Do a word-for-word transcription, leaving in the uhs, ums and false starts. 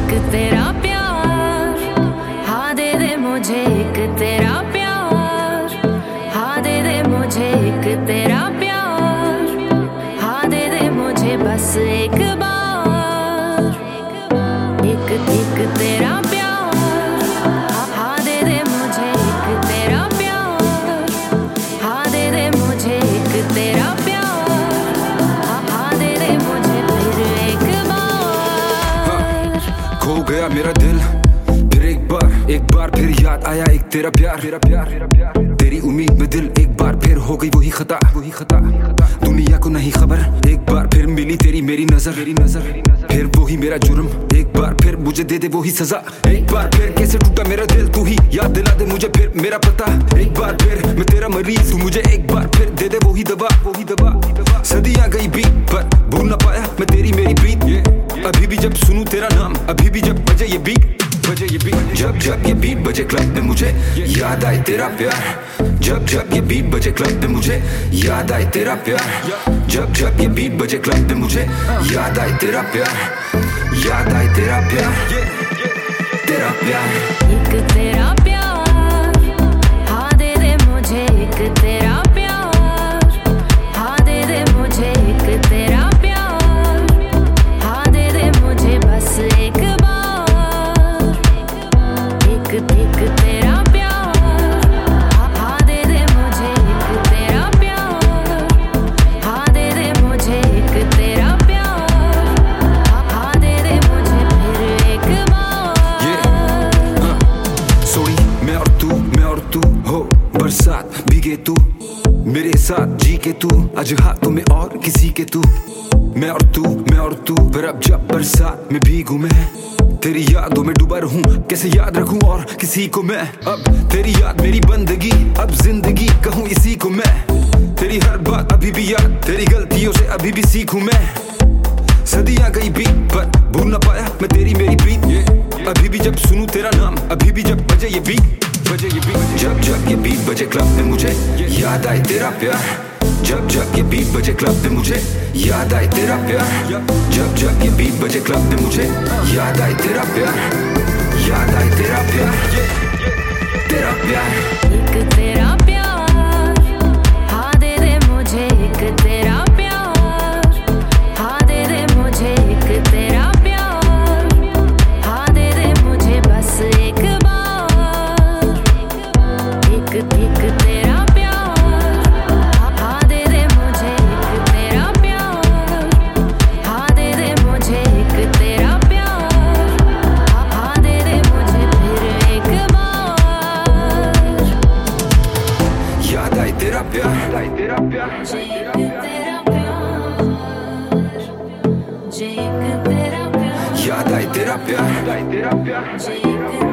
एक तेरा प्यार, हाँ दे दे मुझे एक तेरा प्यार, हाँ दे दे मुझे एक तेरा प्यार, हाँ दे दे मुझे बस एक बार, एक एक तेरा प्यार, हाँ दे दे मुझे एक तेरा प्यार, हाँ दे दे मुझे एक तेरा प्यार, हाँ दे दे मुझे फिर एक बार। खो गया मेरा दिल फिर एक बार, एक बार फिर याद आया एक तेरा प्यार, तेरा प्यार, तेरी उम्मीद में दिल एक बार फिर हो गई वही खता, वही खता। दुनिया को नहीं खबर, एक बार फिर मिली तेरी मेरी नजर, मेरी नजर, फिर वही मेरा जुर्म, एक बार फिर मुझे दे दे वही सजा। एक बार फिर कैसे टूटा मेरा दिल, तू ही याद दिला दे मुझे फिर मेरा पता। एक बार फिर मैं तेरा मरीज, तू मुझे एक बार फिर दे दे वही दवा, वही दवा। सदियां गई बीत पर भूल ना पाया मैं तेरी मेरी प्रीत। अभी भी जब सुनूं तेरा नाम, अभी भी जब बजे ये बीट, बजे ये बीट, जब जब ये बीट बजे क्लब में मुझे याद आए तेरा प्यार। जब जब ये बीट बजे क्लब में मुझे याद आए तेरा प्यार। जब जब ये बीट बजे क्लब में मुझे याद आए तेरा प्यार, याद आए तेरा प्यार, तेरा प्यार। एक तेरा प्यार, हाँ दे दे मुझे एक तेरा प्यार, हाँ दे दे मुझे एक तेरा प्यार, हाँ दे दे मुझे बस एक बार, एक एक तेरा प्यार, हाँ दे दे मुझे एक तेरा प्यार, हाँ दे दे मुझे एक तेरा प्यार, हाँ दे दे मुझे फिर एक बार। सॉरी मैं और तू, मैं और तू हो बरसात भीगे तू मेरे साथ जी के तू, आज हाथों में और किसी के तू। मैं और तू, मैं और तू, पर अब जब बरसात में भीगू मैं तेरी यादों में डूबा रहूं, कैसे याद रखूं और किसी को मैं। अब तेरी याद मेरी बंदगी, अब जिंदगी कहूं इसी को मैं। तेरी हर बात अभी भी याद, तेरी गलतियों से अभी भी सीखूं मैं। सदियां गई बीत पर भूल ना पाया मैं तेरी मेरी प्रीत। अभी भी जब सुनूं तेरा नाम, अभी भी जब बजे ये बीट, बजे ये बीट, जब जब ये बीट बजे क्लब में मुझे याद आए तेरा प्यार। जब जब ये बीट बजे क्लब में मुझे याद आए तेरा प्यार। जब जब ये बीट बजे क्लब में मुझे याद आए तेरा प्यार, याद आए तेरा प्यार, तेरा प्यार। एक तेरा प्यार, हाँ दे दे मुझे एक तेरा प्यार, हाँ दे दे मुझे एक तेरा प्यार, हाँ दे दे मुझे बस एक बार, एक एक तेरा प्यार, हाँ दे दे मुझे एक तेरा प्यार, हाँ दे दे मुझे एक तेरा प्यार, हाँ दे दे मुझे फिर एक बार। याद आए तेरा प्यार, तेरा प्यार, एक तेरा प्यार, एक तेरा प्यार, याद आए तेरा प्यार, तेरा प्यार। एक